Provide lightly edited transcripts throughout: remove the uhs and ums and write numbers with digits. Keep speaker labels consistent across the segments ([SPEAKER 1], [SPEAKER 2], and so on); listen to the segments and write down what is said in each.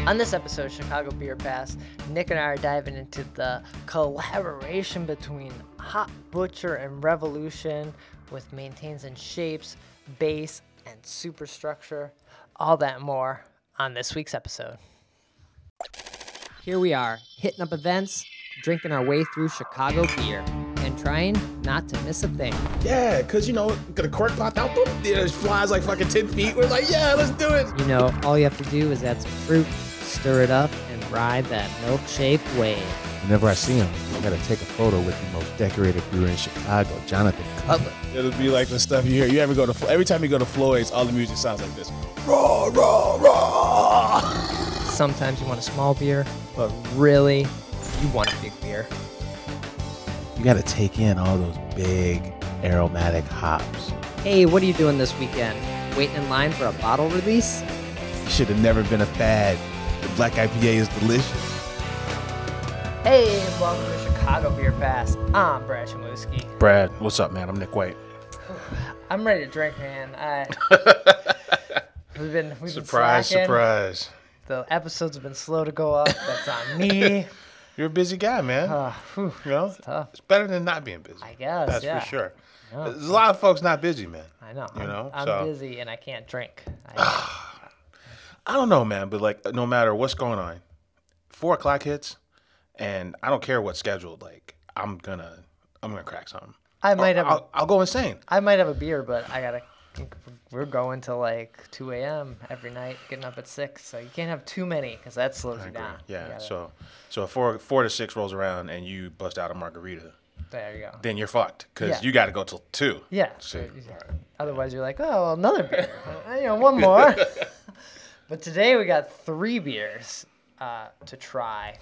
[SPEAKER 1] On this episode of Chicago Beer Pass, Nick and I are diving into the collaboration between Hop Butcher and Revolution with Maintains and Shapes, Base, and Superstructure. All that and more on this week's episode. Here we are, hitting up events, drinking our way through Chicago beer, and trying not to miss a thing.
[SPEAKER 2] Yeah, because, the cork popped out, it flies like fucking 10 feet. We're like, yeah, let's do it.
[SPEAKER 1] All you have to do is add some fruit, stir it up, and ride that milkshake wave.
[SPEAKER 3] Whenever I see him, I gotta take a photo with the most decorated brewer in Chicago, Jonathan Cutler.
[SPEAKER 2] It'll be like the stuff you hear. You ever go to every time you go to Floyd's, all the music sounds like this. Raw, raw, raw.
[SPEAKER 1] Sometimes you want a small beer, but really, you want a big beer.
[SPEAKER 3] You gotta take in all those big aromatic hops.
[SPEAKER 1] Hey, what are you doing this weekend? Waiting in line for a bottle release?
[SPEAKER 3] You should have never been a fad. The Black IPA is delicious.
[SPEAKER 1] Hey, and welcome to Chicago Beer Pass. I'm Brad Chmielewski.
[SPEAKER 2] Brad, what's up, man? I'm Nick White.
[SPEAKER 1] I'm ready to drink, man. We've been
[SPEAKER 2] Surprise,
[SPEAKER 1] slacking.
[SPEAKER 2] surprise.
[SPEAKER 1] The episodes have been slow to go up. That's on me.
[SPEAKER 2] You're a busy guy, man.
[SPEAKER 1] It's tough.
[SPEAKER 2] It's better than not being busy.
[SPEAKER 1] I guess,
[SPEAKER 2] That's
[SPEAKER 1] yeah.
[SPEAKER 2] for sure.
[SPEAKER 1] No.
[SPEAKER 2] There's a lot of folks not busy, man.
[SPEAKER 1] I know. I'm
[SPEAKER 2] so.
[SPEAKER 1] busy and I can't drink.
[SPEAKER 2] I don't know, man, but no matter what's going on, 4 o'clock hits, and I don't care what's scheduled. Like, I'm gonna crack something. I'll go insane.
[SPEAKER 1] I might have a beer, but we're going till like 2 a.m. every night, getting up at 6. So you can't have too many because that slows you down.
[SPEAKER 2] Yeah. So if 4 to 6 rolls around and you bust out a margarita,
[SPEAKER 1] there you go.
[SPEAKER 2] then you're fucked because you got to go till 2.
[SPEAKER 1] Yeah.
[SPEAKER 2] So,
[SPEAKER 1] Otherwise, you're like, oh, well, another beer. One more. But today we got 3 beers to try.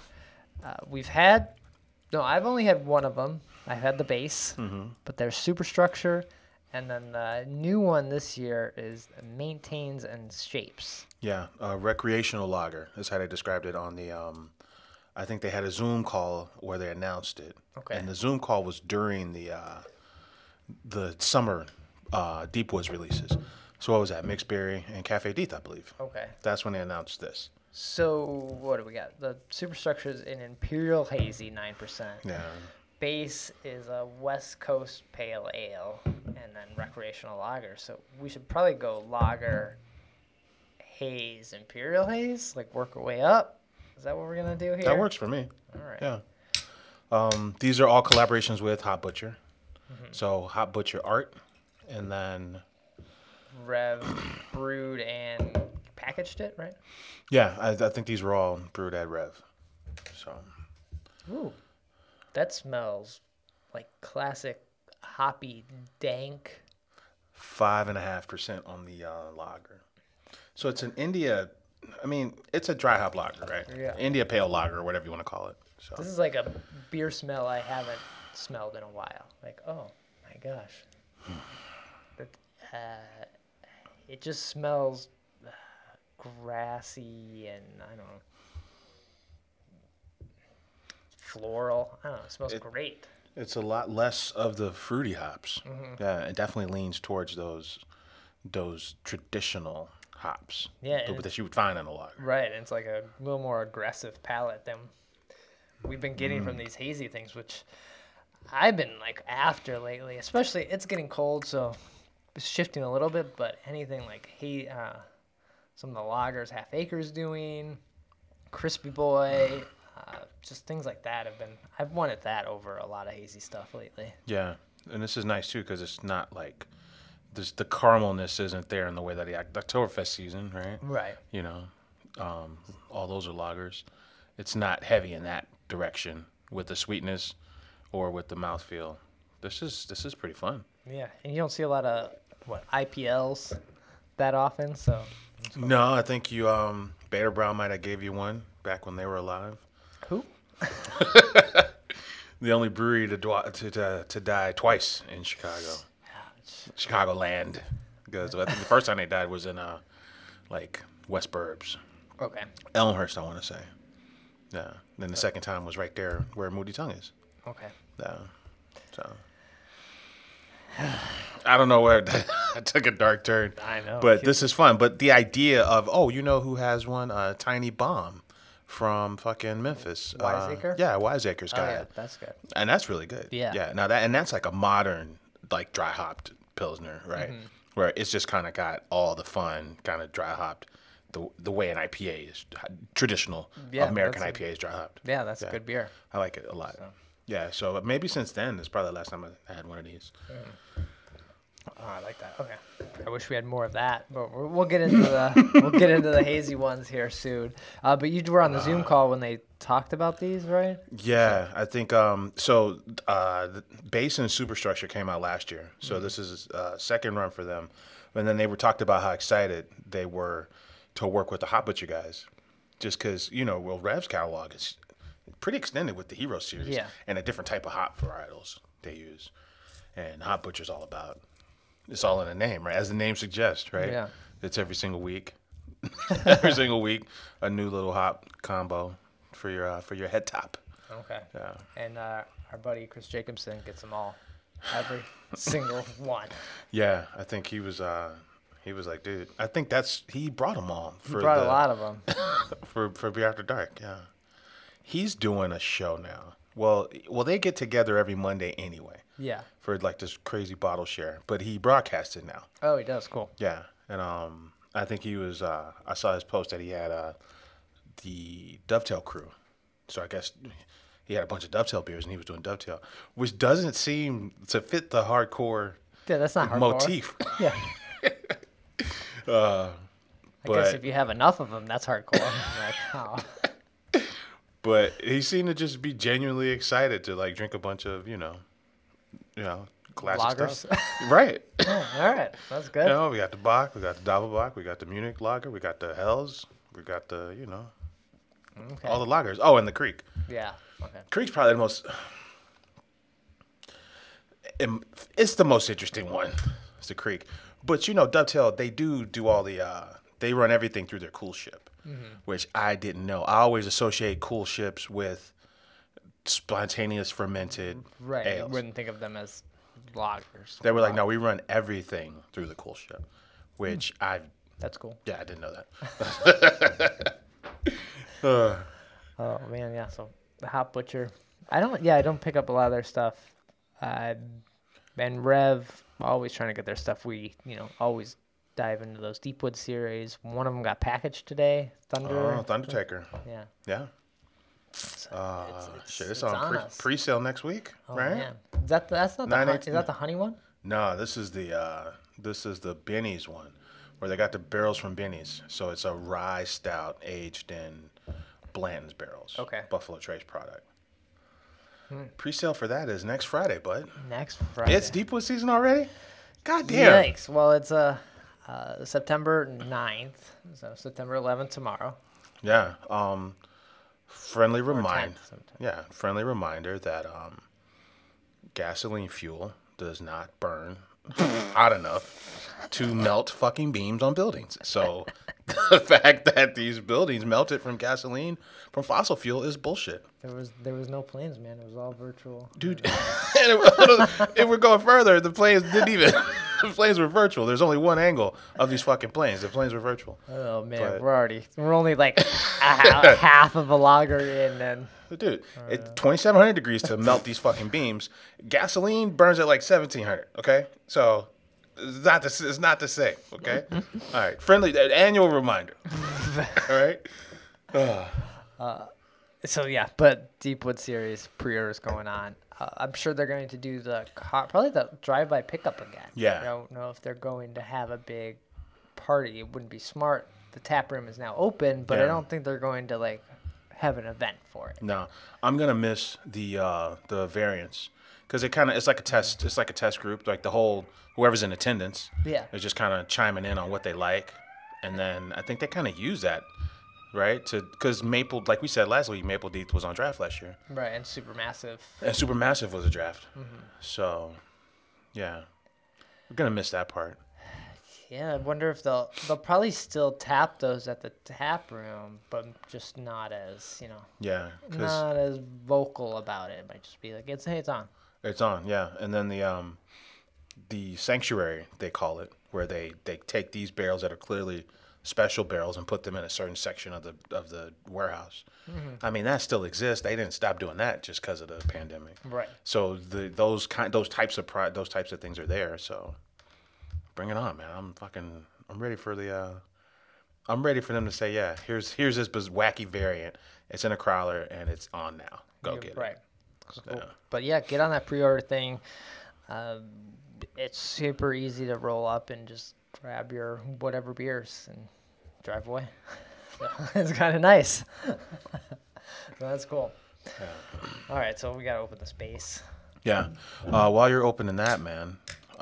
[SPEAKER 1] I've only had one of them. I've had the base, but there's Superstructure, and then the new one this year is Maintains and Shapes.
[SPEAKER 2] Yeah, recreational lager is how they described it on the. I think they had a Zoom call where they announced it.
[SPEAKER 1] Okay.
[SPEAKER 2] And the Zoom call was during the summer Deep Woods releases. So what was that? Mixed Berry and Cafe Deeth, I believe.
[SPEAKER 1] Okay.
[SPEAKER 2] That's when they announced this.
[SPEAKER 1] So what do we got? The Superstructure is an Imperial Hazy, 9%.
[SPEAKER 2] Yeah.
[SPEAKER 1] Base is a West Coast Pale Ale, and then Recreational Lager. So we should probably go Lager, Haze, Imperial Haze, like work our way up. Is that what we're gonna do here?
[SPEAKER 2] That works for me.
[SPEAKER 1] All right.
[SPEAKER 2] Yeah. These are all collaborations with Hop Butcher. So Hop Butcher Art, and then
[SPEAKER 1] Rev brewed and packaged it, right?
[SPEAKER 2] yeah, I think these were all brewed at Rev. So.
[SPEAKER 1] Ooh, that smells like classic hoppy dank.
[SPEAKER 2] 5.5% on the lager. So it's an India. I mean, it's a dry hop lager, right?
[SPEAKER 1] Yeah.
[SPEAKER 2] India Pale Lager, or whatever you want to call it. So
[SPEAKER 1] This is like a beer smell I haven't smelled in a while. Like, oh my gosh. It just smells grassy and, I don't know, floral. I don't know. It smells great.
[SPEAKER 2] it's a lot less of the fruity hops. Yeah, it definitely leans towards those traditional hops.
[SPEAKER 1] Yeah, and
[SPEAKER 2] that you would find in a lager.
[SPEAKER 1] Right. And it's like a little more aggressive palate than we've been getting from these hazy things, which I've been like after lately. Especially, it's getting cold, so it's shifting a little bit. But anything like some of the lagers Half Acre's doing, Crispy Boy, just things like that I've wanted that over a lot of hazy stuff lately.
[SPEAKER 2] Yeah, and this is nice too because it's not like the caramelness isn't there in the way that the Oktoberfest season, right?
[SPEAKER 1] Right.
[SPEAKER 2] All those are lagers. It's not heavy in that direction with the sweetness or with the mouthfeel. This is pretty fun.
[SPEAKER 1] Yeah, and you don't see a lot of IPLs that often, so.
[SPEAKER 2] No, I think you Bader Brown might have gave you one back when they were alive.
[SPEAKER 1] Who?
[SPEAKER 2] The only brewery to die twice in Chicago, Chicagoland, because I think the first time they died was in West Burbs,
[SPEAKER 1] Okay.
[SPEAKER 2] Elmhurst, I want to say. Yeah. Then the second time was right there where Moody Tongue is.
[SPEAKER 1] Okay.
[SPEAKER 2] Yeah. So I don't know where I took a dark turn.
[SPEAKER 1] I know.
[SPEAKER 2] But this is fun. But the idea of, you know who has one? Tiny Bomb from fucking Memphis.
[SPEAKER 1] Wiseacre?
[SPEAKER 2] Yeah, Wiseacre's got
[SPEAKER 1] yeah,
[SPEAKER 2] it.
[SPEAKER 1] that's good.
[SPEAKER 2] And that's really good.
[SPEAKER 1] Yeah.
[SPEAKER 2] Yeah. Now that's like a modern, like dry hopped Pilsner, right? Where it's just kind of got all the fun, kind of dry hopped. The way an IPA is traditional American IPA is dry hopped.
[SPEAKER 1] Yeah, that's a good beer.
[SPEAKER 2] I like it a lot. Yeah, so maybe since then, it's probably the last time I had one of these.
[SPEAKER 1] Oh, I like that. Okay, I wish we had more of that, but we'll get into the hazy ones here soon. But you were on the Zoom call when they talked about these, right?
[SPEAKER 2] Yeah, I think the Base and Superstructure came out last year, so this is a second run for them. And then they were talked about how excited they were to work with the Hop Butcher guys, just because Rev's catalog is pretty extended with the Hero series, and a different type of hop varietals they use, and Hop Butcher's all about. It's all in the name, right? As the name suggests, right?
[SPEAKER 1] Yeah.
[SPEAKER 2] It's every single week, a new little hop combo for your head top.
[SPEAKER 1] Okay.
[SPEAKER 2] Yeah.
[SPEAKER 1] And our buddy Chris Jacobson gets them all, every single one.
[SPEAKER 2] Yeah, I think he was like, dude, I think he brought them all.
[SPEAKER 1] He brought a lot of them.
[SPEAKER 2] for Beer After Dark, yeah. He's doing a show now. Well, they get together every Monday anyway.
[SPEAKER 1] Yeah.
[SPEAKER 2] For like this crazy bottle share, but he broadcasts it now.
[SPEAKER 1] Oh, he does. Cool.
[SPEAKER 2] Yeah, and I think he was. I saw his post that he had the Dovetail crew. So I guess he had a bunch of Dovetail beers, and he was doing Dovetail, which doesn't seem to fit the hardcore.
[SPEAKER 1] Yeah, that's not hardcore.
[SPEAKER 2] Motif.
[SPEAKER 1] Yeah.
[SPEAKER 2] I
[SPEAKER 1] guess if you have enough of them, that's hardcore. Like, oh.
[SPEAKER 2] But he seemed to just be genuinely excited to like drink a bunch of classic
[SPEAKER 1] Lagers.
[SPEAKER 2] stuff. Right.
[SPEAKER 1] Oh, all right, that's good.
[SPEAKER 2] We got the Bach, we got the Doppelbock, we got the Munich Lager, we got the Hells, we got the all the lagers. Oh, and the Creek.
[SPEAKER 1] Yeah. Okay.
[SPEAKER 2] Creek's probably the most. It's the most interesting one. It's the Creek, but Dovetail, they do all the. They run everything through their cool ship, which I didn't know. I always associate cool ships with spontaneous fermented ales.
[SPEAKER 1] You wouldn't think of them as lagers.
[SPEAKER 2] They were like, no, we run everything through the cool ship, which
[SPEAKER 1] That's cool.
[SPEAKER 2] Yeah, I didn't know that.
[SPEAKER 1] Oh man, yeah. So the Hop Butcher, I don't pick up a lot of their stuff. And Rev always trying to get their stuff. We always dive into those Deepwood series. One of them got packaged today.
[SPEAKER 2] Thundertaker.
[SPEAKER 1] Yeah.
[SPEAKER 2] Yeah.
[SPEAKER 1] It's
[SPEAKER 2] It's on pre-sale next week, right?
[SPEAKER 1] Man. That's not is that the honey one?
[SPEAKER 2] No, this is the Benny's one, where they got the barrels from Benny's. So it's a rye stout aged in Blanton's barrels.
[SPEAKER 1] Okay.
[SPEAKER 2] Buffalo Trace product. Pre-sale for that is next Friday, bud.
[SPEAKER 1] Next Friday.
[SPEAKER 2] It's Deepwood season already? God damn.
[SPEAKER 1] Yikes. Well, it's September 9th, so September 11th tomorrow.
[SPEAKER 2] Yeah. Friendly reminder.
[SPEAKER 1] 10th sometime.
[SPEAKER 2] Yeah, friendly reminder that gasoline fuel does not burn hot enough to melt fucking beams on buildings. So the fact that these buildings melted from gasoline from fossil fuel is bullshit.
[SPEAKER 1] There was no planes, man. It was all virtual.
[SPEAKER 2] Dude, and if we're going further, the planes didn't even. The planes were virtual. There's only one angle of these fucking planes. The planes were virtual.
[SPEAKER 1] Oh man,
[SPEAKER 2] But-
[SPEAKER 1] we're only like half of a lager in, and
[SPEAKER 2] Dude, it's 2,700 degrees to melt these fucking beams. Gasoline burns at like 1,700. Okay, so it's not the same. Okay, all right. Friendly annual reminder. All right.
[SPEAKER 1] so yeah. But Deepwood series pre-orders going on. I'm sure they're going to do probably the drive-by pickup again.
[SPEAKER 2] Yeah.
[SPEAKER 1] I don't know if they're going to have a big party. It wouldn't be smart. The tap room is now open, but I
[SPEAKER 2] Yeah.
[SPEAKER 1] don't think they're going to like have an event for it.
[SPEAKER 2] No, I'm gonna miss the variants because it's like a test. It's like a test group. Like whoever's in attendance.
[SPEAKER 1] Yeah.
[SPEAKER 2] Is just kind of chiming in on what they like, and then I think they kind of use that. Right, because Maple, like we said last week, Maple Deep was on draft last year.
[SPEAKER 1] Right, and Supermassive.
[SPEAKER 2] And Supermassive was a draft. So, yeah. We're going to miss that part.
[SPEAKER 1] Yeah, I wonder if they'll probably still tap those at the tap room, but just not as,
[SPEAKER 2] Yeah.
[SPEAKER 1] not as vocal about it. It might just be like, it's on.
[SPEAKER 2] It's on, yeah. And then the Sanctuary, they call it, where they take these barrels that are clearly special barrels and put them in a certain section of the warehouse. I mean, that still exists. They didn't stop doing that just because of the pandemic.
[SPEAKER 1] Right.
[SPEAKER 2] So those types of things are there. So bring it on, man. I'm ready for I'm ready for them to say, yeah, here's this wacky variant. It's in a crawler and it's on now. Go get it.
[SPEAKER 1] Right.
[SPEAKER 2] So,
[SPEAKER 1] cool. But yeah, get on that pre-order thing. It's super easy to roll up and just grab your whatever beers and drive away. So it's kind of nice. So that's cool. Yeah. All right, so we got to open the space.
[SPEAKER 2] Yeah. While you're opening that, man,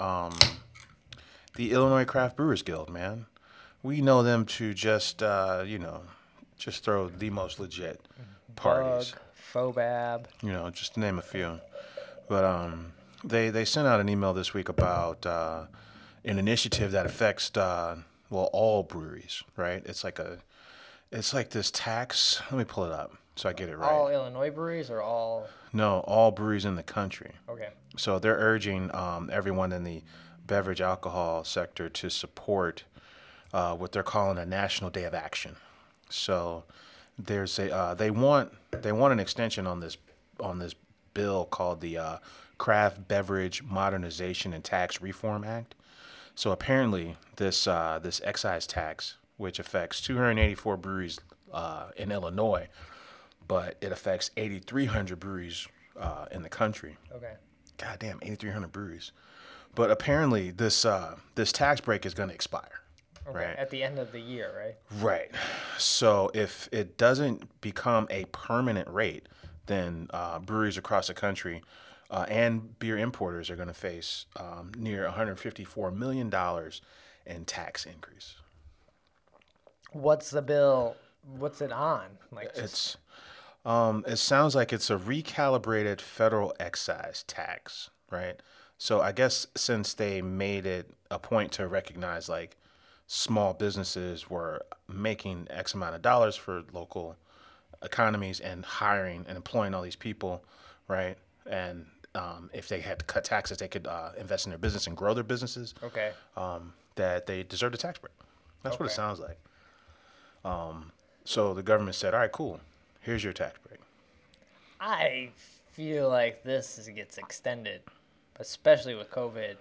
[SPEAKER 2] the Illinois Craft Brewers Guild, man, we know them to just throw the most legit parties.
[SPEAKER 1] Fobab.
[SPEAKER 2] Just to name a few. But they sent out an email this week about an initiative that affects all breweries, right? It's like this tax. Let me pull it up so I get it right.
[SPEAKER 1] All Illinois breweries or all?
[SPEAKER 2] No, all breweries in the country.
[SPEAKER 1] Okay.
[SPEAKER 2] So they're urging everyone in the beverage alcohol sector to support what they're calling a National Day of Action. So there's they want an extension on this bill called the Craft Beverage Modernization and Tax Reform Act. So apparently this excise tax, which affects 284 breweries in Illinois, but it affects 8,300 breweries in the country.
[SPEAKER 1] Okay.
[SPEAKER 2] Goddamn, 8,300 breweries. But apparently this tax break is going to expire.
[SPEAKER 1] Okay.
[SPEAKER 2] Right?
[SPEAKER 1] At the end of the year, right?
[SPEAKER 2] Right. So if it doesn't become a permanent rate, then breweries across the country and beer importers are going to face near $154 million in tax increase.
[SPEAKER 1] What's the bill? What's it on?
[SPEAKER 2] It sounds like it's a recalibrated federal excise tax, right? So I guess since they made it a point to recognize like small businesses were making X amount of dollars for local economies and hiring and employing all these people, right? And if they had to cut taxes, they could invest in their business and grow their businesses.
[SPEAKER 1] Okay.
[SPEAKER 2] That they deserved a tax break. That's what it sounds like. So the government said, all right, cool. Here's your tax break.
[SPEAKER 1] I feel like this gets extended, especially with COVID.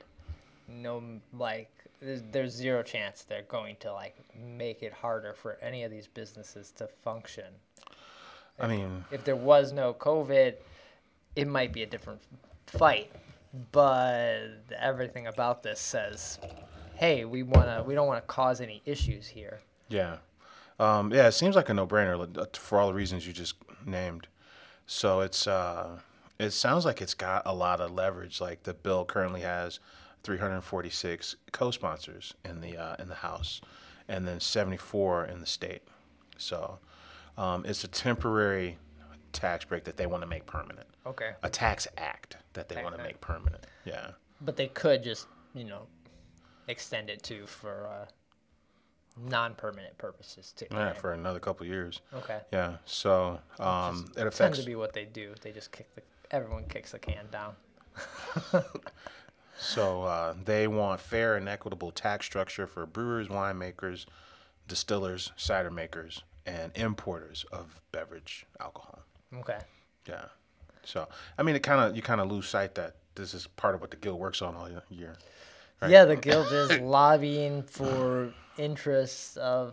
[SPEAKER 1] There's zero chance they're going to make it harder for any of these businesses to function.
[SPEAKER 2] I mean,
[SPEAKER 1] if there was no COVID, it might be a different fight. But everything about this says, hey, we don't want to cause any issues here.
[SPEAKER 2] Yeah. It seems like a no-brainer for all the reasons you just named. So it sounds like it's got a lot of leverage. Like the bill currently has 346 co-sponsors in the House, and then 74 in the state. So it's a temporary tax break that they want to make permanent.
[SPEAKER 1] Okay.
[SPEAKER 2] A tax act that they want to make permanent. Yeah.
[SPEAKER 1] But they could just extend it for non-permanent purposes too.
[SPEAKER 2] Yeah, right? For another couple of years.
[SPEAKER 1] Okay.
[SPEAKER 2] Yeah. So it affects.
[SPEAKER 1] Tends to be what they do. They just everyone kicks the can down.
[SPEAKER 2] So they want fair and equitable tax structure for brewers, winemakers, distillers, cider makers, and importers of beverage alcohol.
[SPEAKER 1] Okay.
[SPEAKER 2] Yeah. So I mean, you kind of lose sight that this is part of what the guild works on all year. Right?
[SPEAKER 1] Yeah, the guild is lobbying for interests of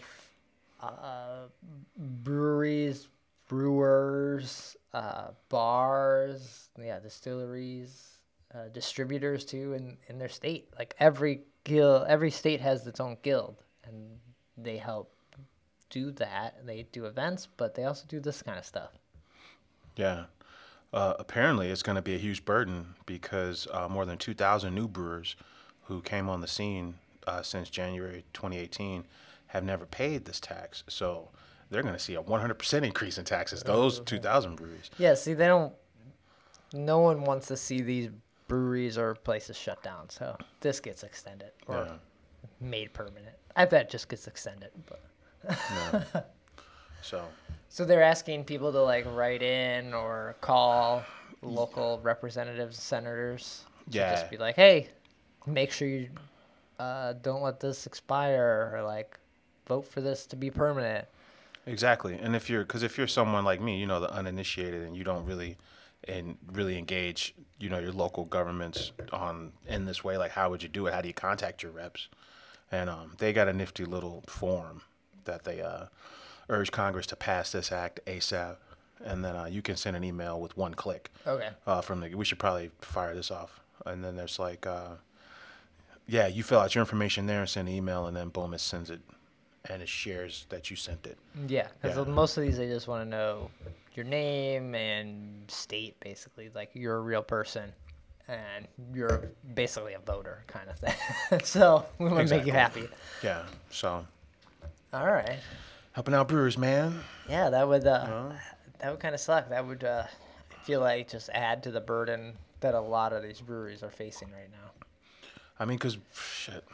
[SPEAKER 1] breweries, brewers, bars, distilleries, distributors too in their state. Like every state has its own guild, and they help do that. They do events, but they also do this kind of stuff.
[SPEAKER 2] Yeah. Apparently, it's going to be a huge burden because more than 2,000 new brewers who came on the scene since January 2018 have never paid this tax. So they're going to see a 100% increase in taxes, those 2,000 breweries.
[SPEAKER 1] Yeah, see, no one wants to see these breweries or places shut down. So this gets extended or made permanent. I bet it just gets extended. But
[SPEAKER 2] yeah.
[SPEAKER 1] So they're asking people to write in or call local representatives, senators. To just be like, hey, make sure you don't let this expire, or like vote for this to be permanent.
[SPEAKER 2] Exactly. And if you're someone like me, the uninitiated, and you don't really engage, your local governments in this way, like how would you do it? How do you contact your reps? And they got a nifty little form that they urge Congress to pass this act ASAP. And then you can send an email with one click.
[SPEAKER 1] Okay.
[SPEAKER 2] We should probably fire this off. And then there's like, you fill out your information there and send an email, and then boom, it sends it, and it shares that you sent it.
[SPEAKER 1] Yeah, because most of these, they just want to know your name and state, basically. Like, you're a real person, and you're basically a voter kind of thing. So we want to make you happy.
[SPEAKER 2] Yeah, so.
[SPEAKER 1] All right.
[SPEAKER 2] Helping out brewers, man.
[SPEAKER 1] Yeah, that would kind of suck. That would, I feel like, just add to the burden that a lot of these breweries are facing right now.
[SPEAKER 2] I mean, because, shit,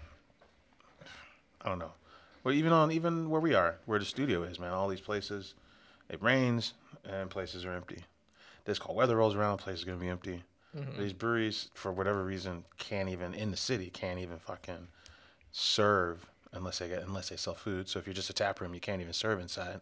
[SPEAKER 2] I don't know. Well, even where we are, where the studio is, man, all these places, it rains and places are empty. This cold weather rolls around, places are going to be empty. Mm-hmm. These breweries, for whatever reason, can't even fucking serve unless they sell food. So if you're just a tap room, you can't even serve inside.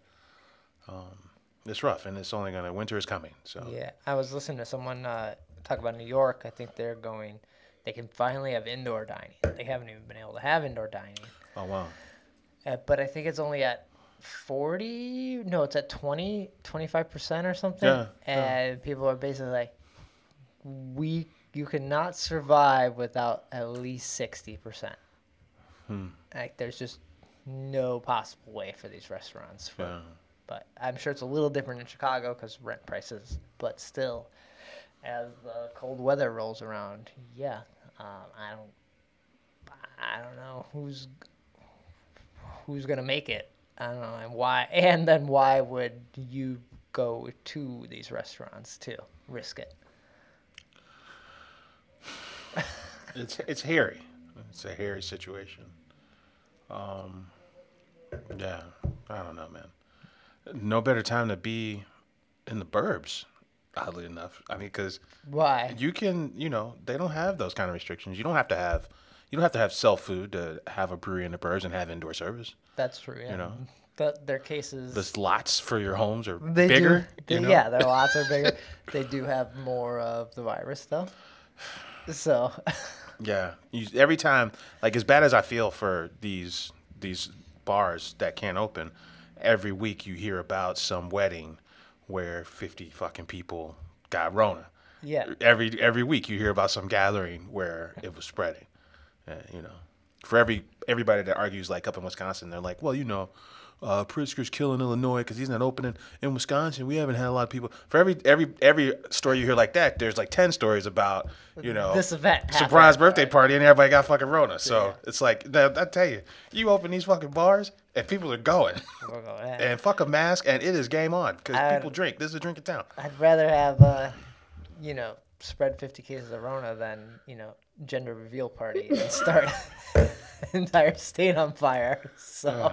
[SPEAKER 2] It's rough, and winter is coming. So
[SPEAKER 1] yeah, I was listening to someone talk about New York. I think they can finally have indoor dining. They haven't even been able to have indoor dining.
[SPEAKER 2] Oh, wow.
[SPEAKER 1] But I think it's only at 40. No, it's at 25% or something.
[SPEAKER 2] Yeah.
[SPEAKER 1] And people are basically like, you cannot survive without at least 60%. Like, there's just no possible way for these restaurants. But I'm sure it's a little different in Chicago because rent prices. But still, as the cold weather rolls around, I don't know who's gonna make it. I don't know, and why. And then why would you go to these restaurants to risk it?
[SPEAKER 2] It's hairy. It's a hairy situation. Yeah, I don't know, man. No better time to be in the burbs, oddly enough. I mean, because
[SPEAKER 1] why?
[SPEAKER 2] You can, they don't have those kind of restrictions. You don't have to have sell food to have a brewery in the burbs and have indoor service.
[SPEAKER 1] That's true. Yeah. Their cases.
[SPEAKER 2] The lots for your homes are bigger.
[SPEAKER 1] Yeah, their lots are bigger. They do have more of the virus, though. So.
[SPEAKER 2] Yeah, every time, like, as bad as I feel for these bars that can't open, every week you hear about some wedding where 50 fucking people got Rona.
[SPEAKER 1] Yeah.
[SPEAKER 2] Every week you hear about some gathering where it was spreading. For everybody that argues, like, up in Wisconsin, they're like, well, Pritzker's killing Illinois because he's not opening in Wisconsin. We haven't had a lot of people. For every story you hear like that, there's like 10 stories about,
[SPEAKER 1] this event,
[SPEAKER 2] surprise birthday party, and everybody got fucking Rona. So it's like, I tell you, you open these fucking bars and people are going. And fuck a mask, and it is game on because people drink. This is a drinking town.
[SPEAKER 1] I'd rather have, spread 50 cases of Rona than, gender reveal party and start an entire state on fire. So.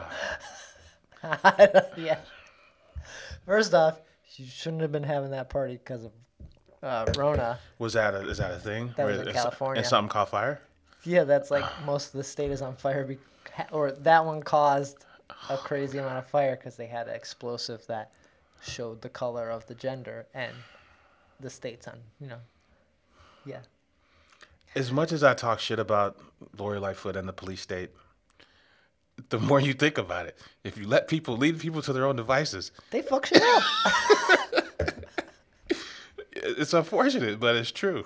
[SPEAKER 1] Yeah. First off, you shouldn't have been having that party because of Rona.
[SPEAKER 2] Is that a thing?
[SPEAKER 1] That was in California.
[SPEAKER 2] And something caught fire?
[SPEAKER 1] Yeah, that's like most of the state is on fire. Or that one caused a crazy amount of fire because they had an explosive that showed the color of the gender and the state's on, yeah.
[SPEAKER 2] As much as I talk shit about Lori Lightfoot and the police state, the more you think about it, if you lead people to their own devices,
[SPEAKER 1] they fuck shit up.
[SPEAKER 2] It's unfortunate, but it's true.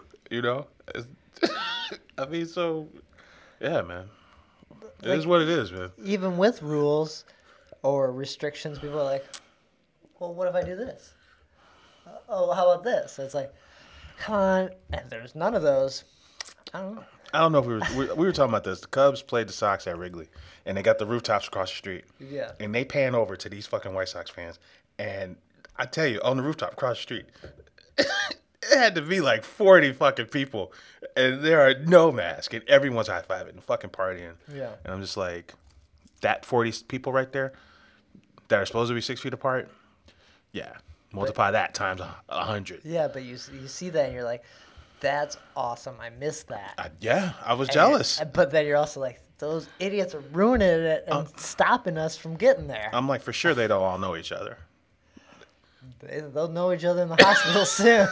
[SPEAKER 2] I mean, so yeah, man. It is what it is, man.
[SPEAKER 1] Even with rules or restrictions, people are like, well, what if I do this? Oh, how about this? It's like, come on. And there's none of those. I don't know.
[SPEAKER 2] I don't know if we were talking about this. The Cubs played the Sox at Wrigley, and they got the rooftops across the street.
[SPEAKER 1] Yeah.
[SPEAKER 2] And they pan over to these fucking White Sox fans, and I tell you, on the rooftop across the street, it had to be like 40 fucking people, and there are no masks, and everyone's high-fiving and fucking partying.
[SPEAKER 1] Yeah.
[SPEAKER 2] And I'm just like, that 40 people right there that are supposed to be 6 feet apart, yeah, multiply that times 100.
[SPEAKER 1] Yeah, but you see that, and you're like, That's awesome. I missed that.
[SPEAKER 2] I was jealous.
[SPEAKER 1] But then you're also like, those idiots are ruining it and stopping us from getting there.
[SPEAKER 2] I'm like, for sure they don't all know each other.
[SPEAKER 1] They'll know each other in the hospital soon.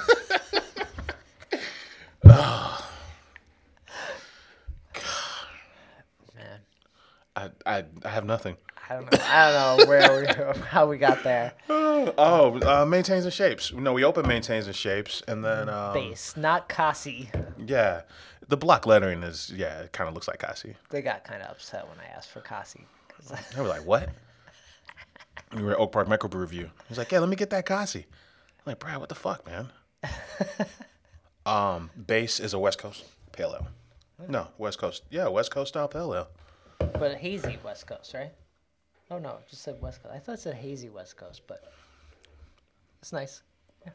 [SPEAKER 2] Oh. Man. I have nothing.
[SPEAKER 1] I don't know how we got there.
[SPEAKER 2] Maintains and Shapes. No, we opened Maintains and Shapes, and then
[SPEAKER 1] Base, not Kasi.
[SPEAKER 2] Yeah, the block lettering is it kind of looks like Kasi.
[SPEAKER 1] They got kind of upset when I asked for Kasi.
[SPEAKER 2] They were like, "What?" We were at Oak Park Microbrew Review. He's like, "Yeah, let me get that Kasi." I'm like, "Brad, what the fuck, man?" Base is a West Coast Pale Ale. No, West Coast. Yeah, West Coast style Pale Ale.
[SPEAKER 1] But hazy West Coast, right? Oh, no, it just said West Coast. I thought it said hazy West Coast, but it's nice. Yeah.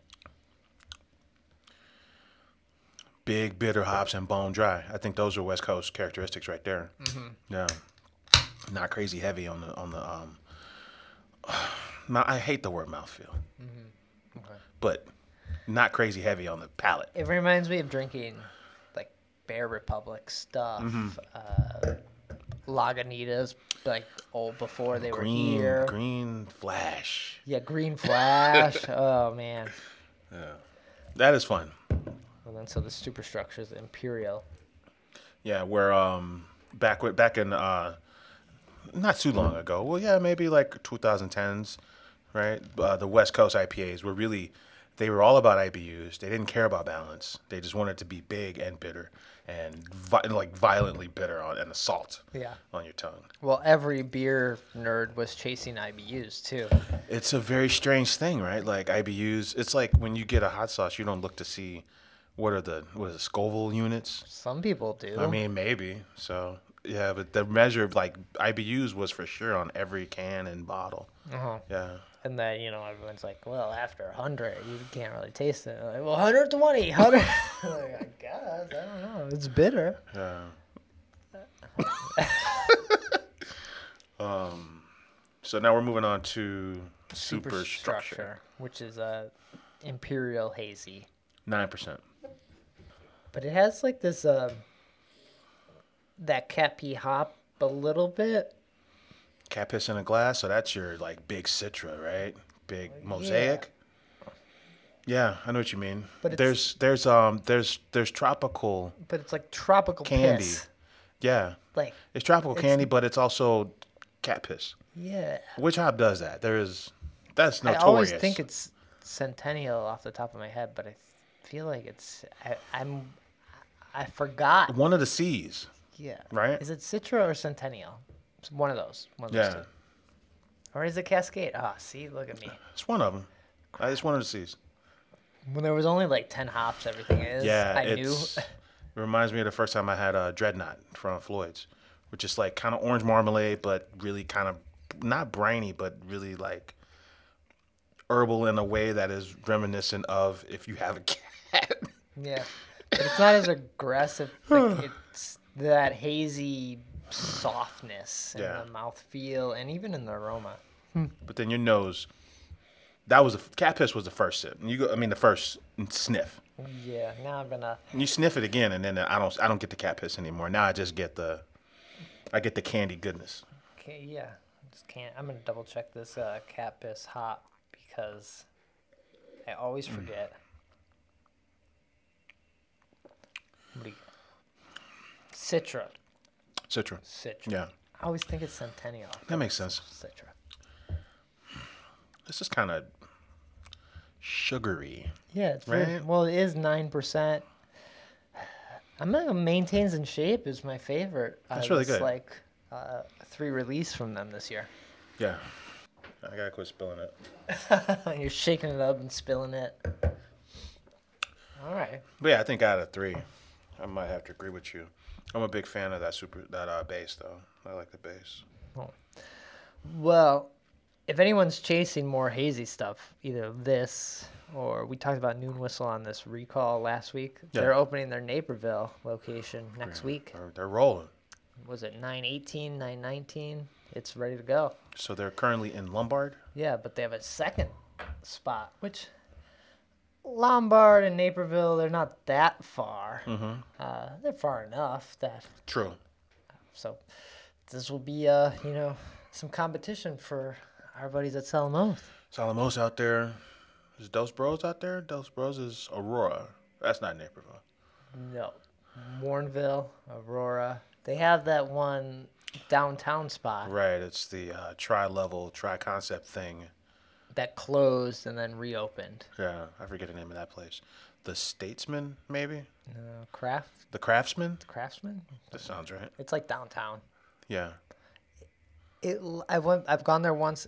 [SPEAKER 2] Big, bitter hops and bone dry. I think those are West Coast characteristics right there. Mm-hmm. Yeah. Not crazy heavy on the now, I hate the word mouthfeel. Mm-hmm. Okay. But not crazy heavy on the palate.
[SPEAKER 1] It reminds me of drinking, like, Bear Republic stuff. Mm-hmm. Lagunitas, like before they were here.
[SPEAKER 2] Green Flash.
[SPEAKER 1] Yeah, Green Flash. Oh man.
[SPEAKER 2] Yeah, that is fun.
[SPEAKER 1] And then so the superstructure is Imperial.
[SPEAKER 2] Yeah, we're back in not too long ago. Well, yeah, maybe like 2010s, right? The West Coast IPAs they were all about IBUs. They didn't care about balance. They just wanted to be big and bitter. And violently bitter and the salt on your tongue.
[SPEAKER 1] Well, every beer nerd was chasing IBUs too.
[SPEAKER 2] It's a very strange thing, right? Like IBUs, it's like when you get a hot sauce, you don't look to see what is it, Scoville units?
[SPEAKER 1] Some people do.
[SPEAKER 2] I mean, maybe. So yeah, but the measure of like IBUs was for sure on every can and bottle.
[SPEAKER 1] Uh-huh.
[SPEAKER 2] Yeah.
[SPEAKER 1] And then, everyone's like, well, after 100, you can't really taste it. Like, well, 120, 100. Like, I guess, I don't know. It's bitter.
[SPEAKER 2] Yeah. So now we're moving on to Superstructure,
[SPEAKER 1] which is a Imperial Hazy.
[SPEAKER 2] 9%.
[SPEAKER 1] But it has like this, that Cat P hop a little bit.
[SPEAKER 2] Cat piss in a glass, so that's your like big Citra, right? Big Mosaic. Yeah, I know what you mean. But there's tropical.
[SPEAKER 1] But it's like tropical
[SPEAKER 2] candy.
[SPEAKER 1] Piss.
[SPEAKER 2] Yeah.
[SPEAKER 1] Like
[SPEAKER 2] it's tropical candy, but it's also cat piss.
[SPEAKER 1] Yeah.
[SPEAKER 2] Which hop does that? That's notorious.
[SPEAKER 1] I always think it's Centennial off the top of my head, but I feel like it's I forgot.
[SPEAKER 2] One of the C's.
[SPEAKER 1] Yeah.
[SPEAKER 2] Right?
[SPEAKER 1] Is it Citra or Centennial? It's one of those. Two. Or is it Cascade? See, look at me.
[SPEAKER 2] It's one of them. It's one of the C's.
[SPEAKER 1] When there was only like 10 hops, everything is.
[SPEAKER 2] Yeah,
[SPEAKER 1] I knew.
[SPEAKER 2] It reminds me of the first time I had a Dreadnought from Floyd's, which is like kind of orange marmalade, but really kind of not briny, but really like herbal in a way that is reminiscent of if you have a cat.
[SPEAKER 1] Yeah, but it's not as aggressive. Like it's that hazy softness in the mouthfeel and even in the aroma.
[SPEAKER 2] But then your nose, cat piss was the first sip. The first sniff.
[SPEAKER 1] Yeah, now I'm gonna.
[SPEAKER 2] You sniff it again, and then I don't get the cat piss anymore. Now I just get the candy goodness.
[SPEAKER 1] Okay, yeah, I'm gonna double check this cat piss hop because I always forget. What do you Citra. Yeah. I always think it's Centennial.
[SPEAKER 2] That makes sense.
[SPEAKER 1] Citra.
[SPEAKER 2] This is kind of sugary.
[SPEAKER 1] Yeah, it's
[SPEAKER 2] right?
[SPEAKER 1] It is 9%. I'm gonna Maintains and Shape is my favorite.
[SPEAKER 2] That's really good.
[SPEAKER 1] It's like 3 release from them this year.
[SPEAKER 2] Yeah. I gotta quit spilling it.
[SPEAKER 1] You're shaking it up and spilling it. All right.
[SPEAKER 2] But yeah, I think out of 3, I might have to agree with you. I'm a big fan of that base, though. I like the base.
[SPEAKER 1] Well, if anyone's chasing more hazy stuff, either this or we talked about Noon Whistle on this recall last week. Yeah. They're opening their Naperville location next week.
[SPEAKER 2] They're rolling.
[SPEAKER 1] Was it 9/18, 9/19? It's ready to go.
[SPEAKER 2] So they're currently in Lombard?
[SPEAKER 1] Yeah, but they have a second spot, which Lombard and Naperville, they're not that far.
[SPEAKER 2] Mm-hmm.
[SPEAKER 1] They're far enough that.
[SPEAKER 2] True.
[SPEAKER 1] So this will be, some competition for our buddies at Salamos.
[SPEAKER 2] Salamos out there. Is Dos Bros out there? Dos Bros is Aurora. That's not Naperville.
[SPEAKER 1] No. Warrenville, Aurora. They have that one downtown spot.
[SPEAKER 2] Right. It's the tri-level, tri-concept thing.
[SPEAKER 1] That closed and then reopened.
[SPEAKER 2] Yeah. I forget the name of that place. The Statesman, maybe?
[SPEAKER 1] The
[SPEAKER 2] Craftsman?
[SPEAKER 1] Craftsman?
[SPEAKER 2] That sounds right.
[SPEAKER 1] It's like downtown.
[SPEAKER 2] Yeah.
[SPEAKER 1] I've gone there once.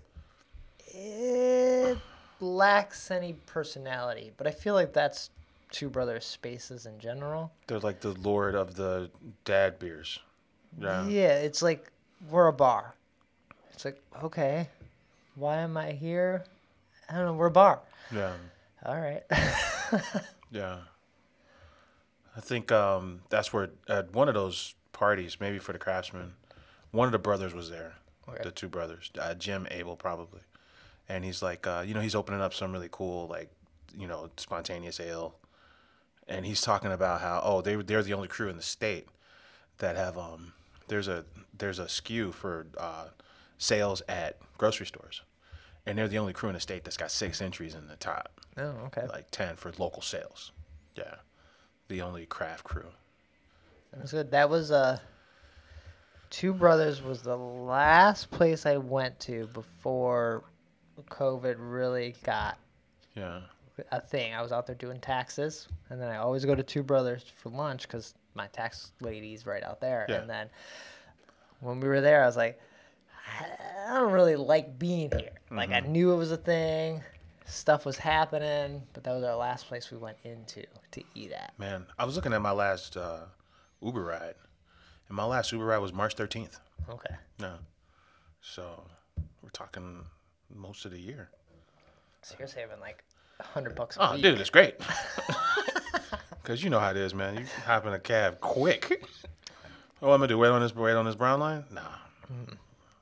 [SPEAKER 1] It lacks any personality, but I feel like that's Two Brothers spaces in general.
[SPEAKER 2] They're like the lord of the dad beers.
[SPEAKER 1] Yeah. Yeah, it's like we're a bar. It's like, okay, why am I here? I don't know, we're a bar.
[SPEAKER 2] Yeah.
[SPEAKER 1] All right.
[SPEAKER 2] Yeah. I think that's where at one of those parties, maybe for the Craftsman, one of the brothers was there. Okay. The two brothers, Jim Abel probably. And he's like, he's opening up some really cool, like, spontaneous ale. And he's talking about how, they're the only crew in the state that have, there's a SKU for sales at grocery stores. And they're the only crew in the state that's got 6 entries in the top.
[SPEAKER 1] Oh, okay.
[SPEAKER 2] Like 10 for local sales. Yeah. The only craft crew.
[SPEAKER 1] That's good. That was, Two Brothers was the last place I went to before COVID really got a thing. I was out there doing taxes, and then I always go to Two Brothers for lunch because my tax lady's right out there. Yeah. And then when we were there, I was like, I don't really like being here. Mm-hmm. Like, I knew it was a thing. Stuff was happening, but that was our last place we went into to eat at.
[SPEAKER 2] Man, I was looking at my last Uber ride, and my last Uber ride was March 13th.
[SPEAKER 1] Okay.
[SPEAKER 2] Yeah. So we're talking most of the year.
[SPEAKER 1] So you're saving like $100 a week.
[SPEAKER 2] Oh, dude, it's great. Because you know how it is, man. You hop in a cab quick. What am I gonna do? Wait on this brown line? Nah. Mm-hmm.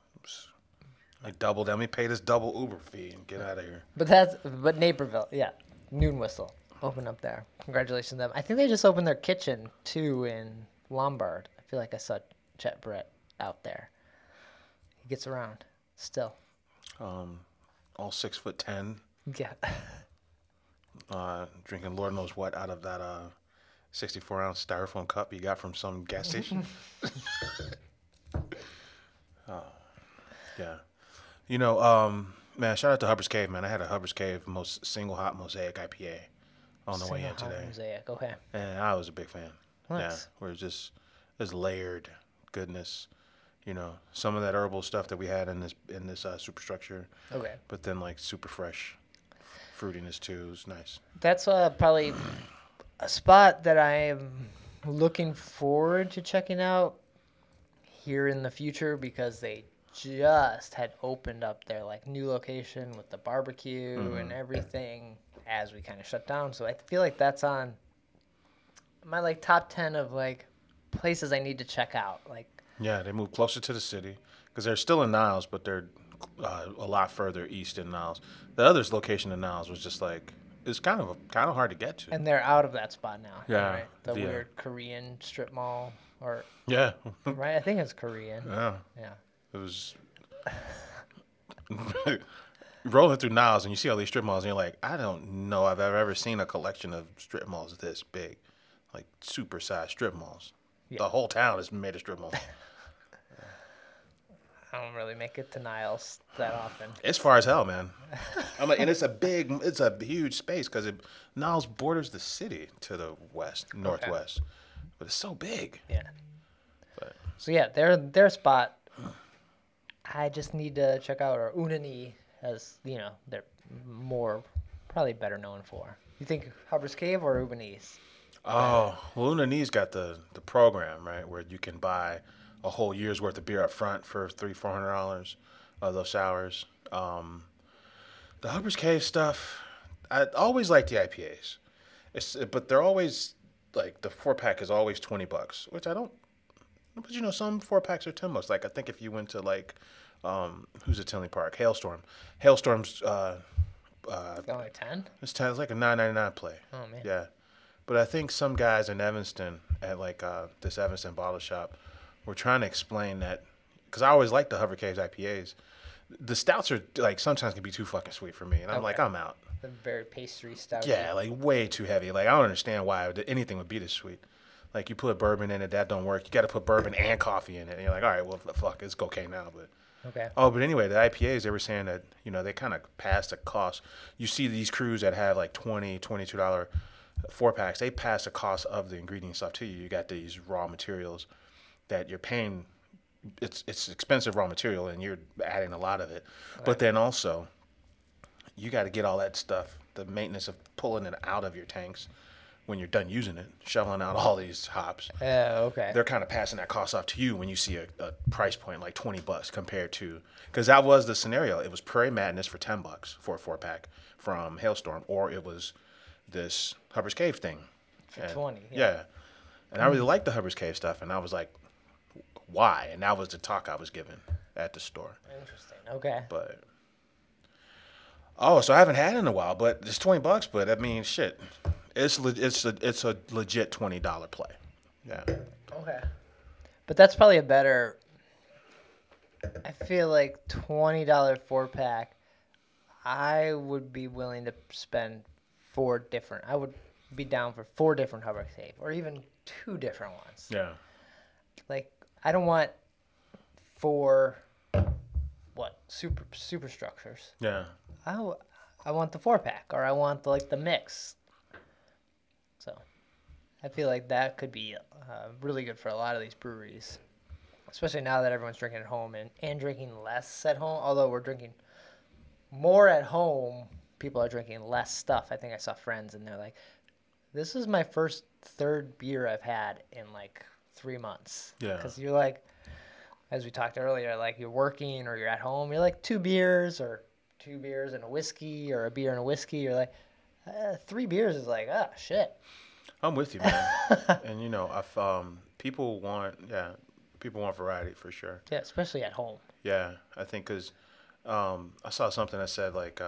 [SPEAKER 2] Let me pay this double Uber fee and get out of here.
[SPEAKER 1] But Naperville, yeah, Noon Whistle, open up there. Congratulations to them. I think they just opened their kitchen too in Lombard. I feel like I saw Chet Brett out there. He gets around still.
[SPEAKER 2] All 6'10".
[SPEAKER 1] Yeah.
[SPEAKER 2] Drinking Lord knows what out of that 64-ounce styrofoam cup you got from some gas station. Yeah. Man, shout out to Hubbard's Cave, man. I had a Hubbard's Cave single hot mosaic IPA on the way in today.
[SPEAKER 1] Mosaic, okay.
[SPEAKER 2] And I was a big fan.
[SPEAKER 1] Nice.
[SPEAKER 2] Yeah, where it's just there's layered goodness. Some of that herbal stuff that we had in this superstructure.
[SPEAKER 1] Okay.
[SPEAKER 2] But then like super fresh fruitiness too. It's nice.
[SPEAKER 1] That's probably a spot that I am looking forward to checking out here in the future because they just had opened up their like new location with the barbecue and everything as we kind of shut down. So I feel like that's on my like top 10 of like places I need to check out. Like,
[SPEAKER 2] yeah, they moved closer to the city because they're still in Niles, but they're a lot further east in Niles. The other location in Niles was just like it's kind of hard to get to.
[SPEAKER 1] And they're out of that spot now.
[SPEAKER 2] Yeah,
[SPEAKER 1] right? The weird Korean strip mall, or
[SPEAKER 2] yeah,
[SPEAKER 1] right? I think it's Korean.
[SPEAKER 2] Yeah,
[SPEAKER 1] yeah.
[SPEAKER 2] It was rolling through Niles and you see all these strip malls and you're like, I don't know I've ever seen a collection of strip malls this big, like super sized strip malls. Yeah. The whole town is made of strip malls.
[SPEAKER 1] I don't really make it to Niles that often.
[SPEAKER 2] It's far as hell, man. And it's a huge space because Niles borders the city to the northwest, okay. But it's so big.
[SPEAKER 1] Yeah. But. So yeah, their spot. I just need to check out or Unani as they're more probably better known for. You think Hubbard's Cave or Ubanese?
[SPEAKER 2] Oh, well, Unani's got the program, right, where you can buy a whole year's worth of beer up front for $300-400 of those sours. The Hubbard's Cave stuff, I always like the IPAs. But they're always like the 4-pack is always $20, which I don't. But some 4-packs are $10. Like I think if you went to like, who's at Tinley Park, Hailstorm's
[SPEAKER 1] only 10?
[SPEAKER 2] It's 10. It's like a $9.99 play.
[SPEAKER 1] Oh man.
[SPEAKER 2] Yeah, but I think some guys in Evanston at like this Evanston bottle shop were trying to explain that, because I always like the Hubbard Caves IPAs. The stouts are like sometimes can be too fucking sweet for me, and I'm like, I'm out.
[SPEAKER 1] The very pastry stout.
[SPEAKER 2] Yeah, like way too heavy. Like I don't understand why anything would be this sweet. Like you put bourbon in it, that don't work. You got to put bourbon and coffee in it, and you're like, all right, well, fuck, it's okay now, but.
[SPEAKER 1] Okay.
[SPEAKER 2] Oh, but anyway, the IPAs, they were saying that, they kind of pass the cost. You see these crews that have like $20, $22 4-packs, they pass the cost of the ingredient stuff to you. You got these raw materials that you're paying. It's expensive raw material, and you're adding a lot of it. Okay. But then also, you got to get all that stuff, the maintenance of pulling it out of your tanks when you're done using it, shoveling out all these hops.
[SPEAKER 1] Okay.
[SPEAKER 2] They're kind of passing that cost off to you when you see a price point like $20 compared to, because that was the scenario. It was Prairie Madness for $10 for a 4-pack from Hailstorm, or it was this Hubbard's Cave thing.
[SPEAKER 1] For 20.
[SPEAKER 2] Yeah. And I really liked the Hubbard's Cave stuff, and I was like, why? And that was the talk I was given at the store.
[SPEAKER 1] Interesting. Okay.
[SPEAKER 2] But so I haven't had it in a while, but it's $20. But I mean, shit. It's a legit $20 play. Yeah.
[SPEAKER 1] Okay. But that's probably a better. I feel like $20 4-pack. I would be willing to spend 4 different. I would be down for 4 different Hubbard Cave, or even 2 different ones.
[SPEAKER 2] Yeah.
[SPEAKER 1] Like I don't want 4 superstructures.
[SPEAKER 2] Yeah.
[SPEAKER 1] I want the 4-pack, or I want the mix. So, I feel like that could be really good for a lot of these breweries, especially now that everyone's drinking at home and drinking less at home. Although we're drinking more at home, people are drinking less stuff. I think I saw friends, and they're like, "This is my first 3rd beer I've had in like 3 months."
[SPEAKER 2] Yeah.
[SPEAKER 1] Because you're like, as we talked earlier, like you're working or you're at home, you're like 2 beers or 2 beers and a whiskey, or a beer and a whiskey. You're like, 3 beers is like, shit.
[SPEAKER 2] I'm with you, man. And people want variety for sure.
[SPEAKER 1] Yeah, especially at home.
[SPEAKER 2] Yeah, I think because I saw something that said like,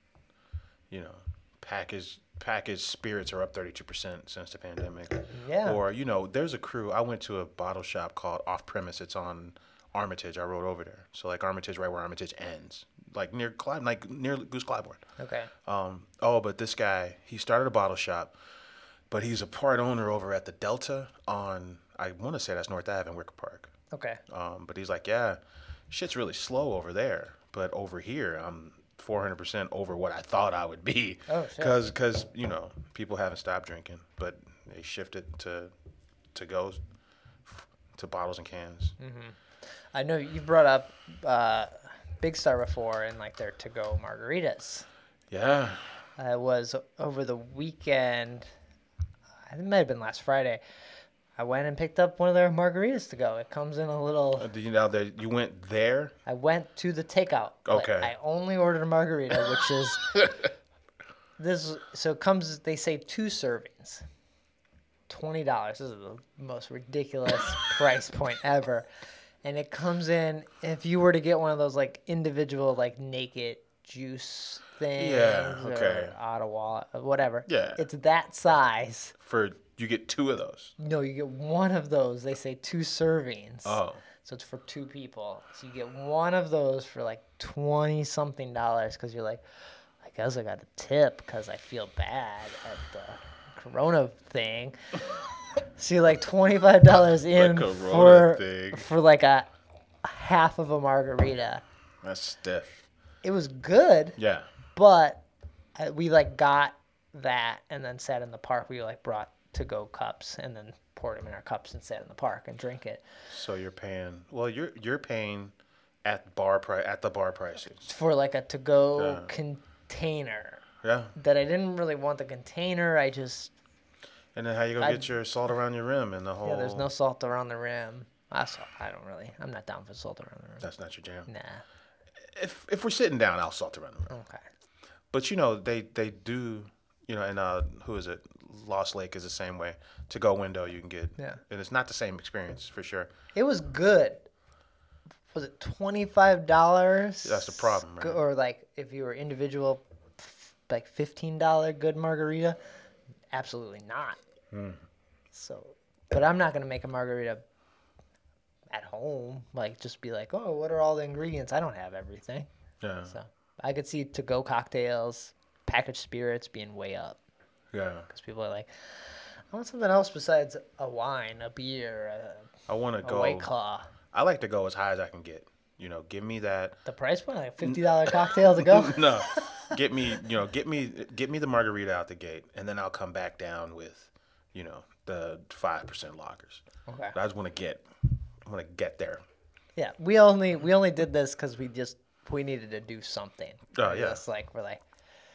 [SPEAKER 2] packaged spirits are up 32% since the pandemic.
[SPEAKER 1] Yeah.
[SPEAKER 2] Or there's a crew. I went to a bottle shop called Off Premise. It's on Armitage. I rode over there. So like Armitage, right where Armitage ends. Like near Goose Clybourne.
[SPEAKER 1] Okay.
[SPEAKER 2] But this guy, he started a bottle shop, but he's a part owner over at the Delta on, I want to say that's North Ave in Wicker Park.
[SPEAKER 1] Okay.
[SPEAKER 2] But he's like, yeah, shit's really slow over there, but over here I'm 400% over what I thought I would be.
[SPEAKER 1] Oh shit.
[SPEAKER 2] Because people haven't stopped drinking, but they shifted to go to bottles and cans.
[SPEAKER 1] Mm-hmm. I know you brought up Big Star before, and like their to-go margaritas.
[SPEAKER 2] Yeah.
[SPEAKER 1] It was over the weekend. It might have been last Friday. I went and picked up one of their margaritas to go. It comes in a little.
[SPEAKER 2] You went there?
[SPEAKER 1] I went to the takeout.
[SPEAKER 2] Okay.
[SPEAKER 1] I only ordered a margarita, which is this. So it comes. They say 2 servings, $20. This is the most ridiculous price point ever. And it comes in, if you were to get one of those like individual like naked juice things, or Ottawa, whatever.
[SPEAKER 2] Yeah.
[SPEAKER 1] It's that size.
[SPEAKER 2] You get 2 of those.
[SPEAKER 1] No, you get one of those. They say 2 servings.
[SPEAKER 2] Oh.
[SPEAKER 1] So it's for 2 people. So you get one of those for like $20-something because you're like, I guess I got a tip because I feel bad at the Corona thing. So you're like $25 in for like a half of a margarita.
[SPEAKER 2] That's stiff.
[SPEAKER 1] It was good.
[SPEAKER 2] Yeah.
[SPEAKER 1] But we like got that and then sat in the park. We like brought to-go cups and then poured them in our cups and sat in the park and drink it.
[SPEAKER 2] So you're paying. Well, you're paying at the bar prices
[SPEAKER 1] for like a to-go container.
[SPEAKER 2] Yeah.
[SPEAKER 1] That I didn't really want the container. I just.
[SPEAKER 2] And then how you gonna get your salt around your rim and the whole?
[SPEAKER 1] Yeah, there's no salt around the rim. I'm not down for salt around the rim.
[SPEAKER 2] That's not your jam.
[SPEAKER 1] Nah.
[SPEAKER 2] If we're sitting down, I'll salt around the rim.
[SPEAKER 1] Okay.
[SPEAKER 2] But they do, and who is it? Lost Lake is the same way. To go window you can get.
[SPEAKER 1] Yeah.
[SPEAKER 2] And it's not the same experience for sure.
[SPEAKER 1] It was good. Was it $25?
[SPEAKER 2] That's the problem, right?
[SPEAKER 1] Or like if you were individual, like $15 good margarita? Absolutely not. So, but I'm not gonna make a margarita at home. Like, just be like, oh, what are all the ingredients? I don't have everything.
[SPEAKER 2] Yeah.
[SPEAKER 1] So I could see to-go cocktails, packaged spirits being way up.
[SPEAKER 2] Yeah.
[SPEAKER 1] Because people are like, I want something else besides a wine, a beer,
[SPEAKER 2] I want to go.
[SPEAKER 1] White Claw.
[SPEAKER 2] I like to go as high as I can get. You know, give me that.
[SPEAKER 1] The price point, like $50 cocktail to go.
[SPEAKER 2] No, get me the margarita out the gate, and then I'll come back down with, the 5% lagers.
[SPEAKER 1] Okay.
[SPEAKER 2] I just want to get there.
[SPEAKER 1] Yeah, we only did this because we needed to do something.
[SPEAKER 2] Oh yeah.
[SPEAKER 1] It's like we're like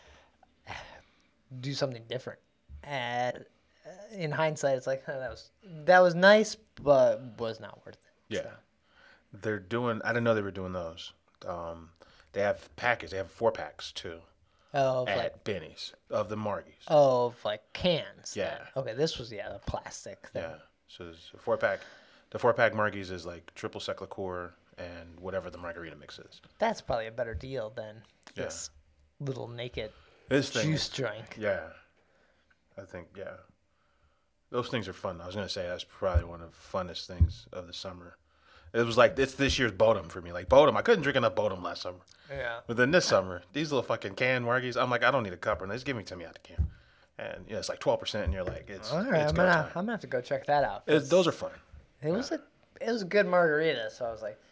[SPEAKER 1] do something different, and in hindsight, it's like that was nice, but was not worth it.
[SPEAKER 2] Yeah. So. I didn't know they were doing those. They have 4-packs too.
[SPEAKER 1] Oh,
[SPEAKER 2] at Benny's of the Margies.
[SPEAKER 1] Oh, of like cans.
[SPEAKER 2] Yeah.
[SPEAKER 1] Then. Okay, this was the plastic thing.
[SPEAKER 2] Yeah. So there's a 4-pack. The 4-pack Margies is like triple sec liqueur and whatever the margarita mix is.
[SPEAKER 1] That's probably a better deal than this little naked juice drink.
[SPEAKER 2] Yeah. I think those things are fun. I was gonna say that's probably one of the funnest things of the summer. It was like it's this year's Bodum for me. Like Bodum, I couldn't drink enough Bodum last summer.
[SPEAKER 1] Yeah.
[SPEAKER 2] But then this summer, these little fucking canned Margies, I'm like, I don't need a cup, and just give it to me out the can. And it's like 12%, and you're like, it's.
[SPEAKER 1] All right, I'm gonna have to go check that out.
[SPEAKER 2] Those are fun.
[SPEAKER 1] It was a good margarita, so I was like,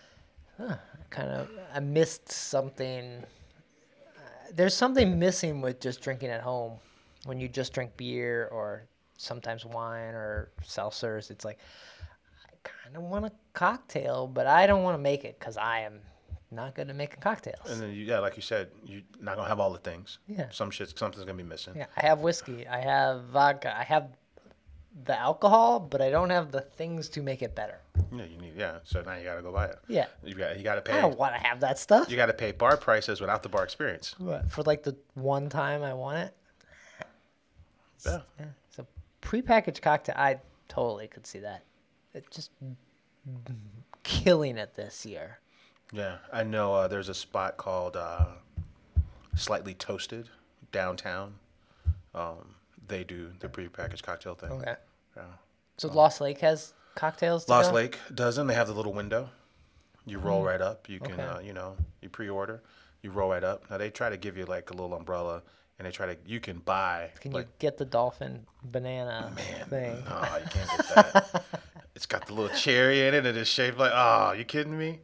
[SPEAKER 1] I missed something. There's something missing with just drinking at home. When you just drink beer or sometimes wine or seltzers, it's like I kind of want a cocktail, but I don't want to make it because I am not good at making cocktails.
[SPEAKER 2] And then like you said, you're not gonna have all the things.
[SPEAKER 1] Yeah.
[SPEAKER 2] Something's gonna be missing.
[SPEAKER 1] Yeah, I have whiskey, I have vodka, I have the alcohol, but I don't have the things to make it better.
[SPEAKER 2] Yeah, so now you gotta go buy it.
[SPEAKER 1] Yeah.
[SPEAKER 2] You gotta pay.
[SPEAKER 1] I don't want to have that stuff.
[SPEAKER 2] You gotta pay bar prices without the bar experience.
[SPEAKER 1] But for like the one time I want it.
[SPEAKER 2] Yeah.
[SPEAKER 1] So prepackaged cocktail, I totally could see that. It's just killing it this year.
[SPEAKER 2] Yeah, I know there's a spot called Slightly Toasted downtown. They do the prepackaged cocktail thing.
[SPEAKER 1] Okay.
[SPEAKER 2] Yeah.
[SPEAKER 1] So Lost Lake has cocktails?
[SPEAKER 2] Lost Lake doesn't. They have the little window. You roll right up. You can, you pre-order. You roll right up. Now, they try to give you like a little umbrella, and you can buy.
[SPEAKER 1] Can you get the dolphin banana thing?
[SPEAKER 2] No, you can't get that. It's got the little cherry in it, and it's shaped like, you kidding me?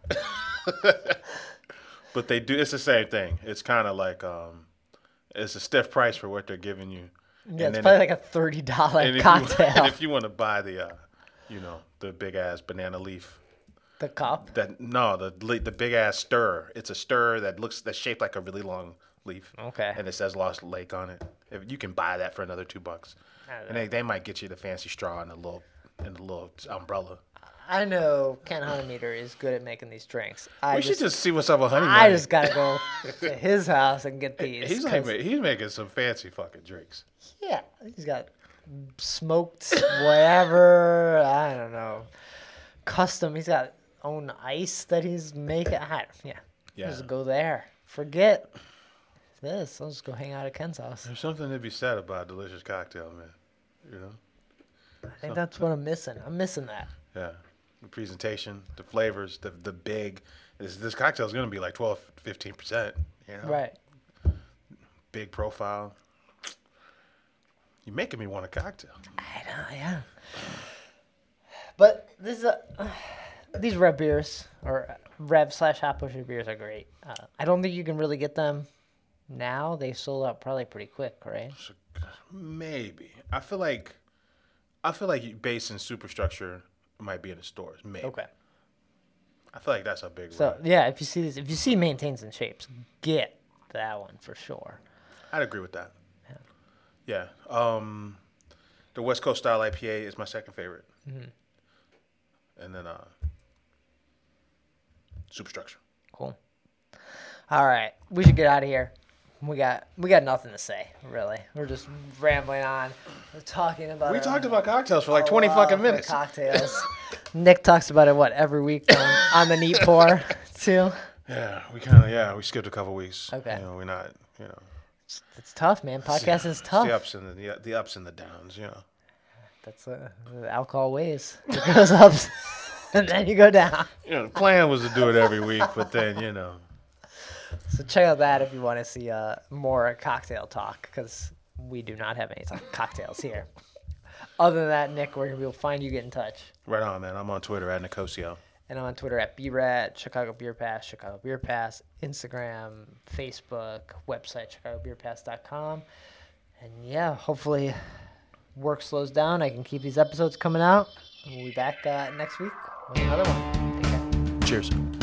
[SPEAKER 2] But they do. It's the same thing. It's kind of like it's a stiff price for what they're giving you.
[SPEAKER 1] Yeah, it's probably like a $30 cocktail.
[SPEAKER 2] And if you want to buy the, the big ass banana leaf.
[SPEAKER 1] The cup?
[SPEAKER 2] The big ass stir. It's a stir that's shaped like a really long leaf.
[SPEAKER 1] Okay.
[SPEAKER 2] And it says Lost Lake on it. If you can buy that for another $2. And they might get you the fancy straw and the little umbrella.
[SPEAKER 1] I know Ken Honeymeter is good at making these drinks.
[SPEAKER 2] We should just see what's up with Honeymeter.
[SPEAKER 1] I just gotta go to his house and get these.
[SPEAKER 2] He's making some fancy fucking drinks.
[SPEAKER 1] Yeah, he's got smoked whatever. I don't know, custom. He's got own ice that he's making. Yeah. Just go there. Forget this. I'll just go hang out at Ken's house.
[SPEAKER 2] There's something to be said about a delicious cocktail, man. You know.
[SPEAKER 1] I think that's what I'm missing. I'm missing that.
[SPEAKER 2] Yeah. The presentation, the flavors, the big. This cocktail is going to be like 12-15%. You know?
[SPEAKER 1] Right.
[SPEAKER 2] Big profile. You're making me want a cocktail.
[SPEAKER 1] I know, yeah. But these Rev beers, or Rev/Hop Pusher beers, are great. I don't think you can really get them now. They sold out probably pretty quick, right?
[SPEAKER 2] Maybe. I feel like base and superstructure might be in the stores. Maybe.
[SPEAKER 1] Okay.
[SPEAKER 2] I feel like that's a big.
[SPEAKER 1] So yeah, if you see Maintains and Shapes, get that one for sure.
[SPEAKER 2] I'd agree with that. Yeah. The West Coast style IPA is my second favorite. Mm-hmm. And then Superstructure.
[SPEAKER 1] Cool. All right, we should get out of here. We got nothing to say, really. We're just rambling on. We're talking about.
[SPEAKER 2] We talked about cocktails for like 20 fucking minutes.
[SPEAKER 1] Cocktails. Nick talks about it every week on the Neat Pour too.
[SPEAKER 2] Yeah, we skipped a couple weeks.
[SPEAKER 1] Okay.
[SPEAKER 2] We're not,
[SPEAKER 1] It's tough, man. Podcasting is tough.
[SPEAKER 2] The ups and the downs, you know.
[SPEAKER 1] That's the alcohol weighs. It goes up, and then you go down.
[SPEAKER 2] You know, the plan was to do it every week, but then, you know.
[SPEAKER 1] So check out that if you want to see more cocktail talk, because we do not have any cocktails here. Other than that, Nick, where can people find you, get in touch?
[SPEAKER 2] Right on, man. I'm on Twitter at Nicosio.
[SPEAKER 1] And I'm on Twitter at BRAT, Chicago Beer Pass, Instagram, Facebook, website, chicagobeerpass.com. And yeah, hopefully work slows down. I can keep these episodes coming out. And we'll be back next week with another one. Take care.
[SPEAKER 2] Cheers.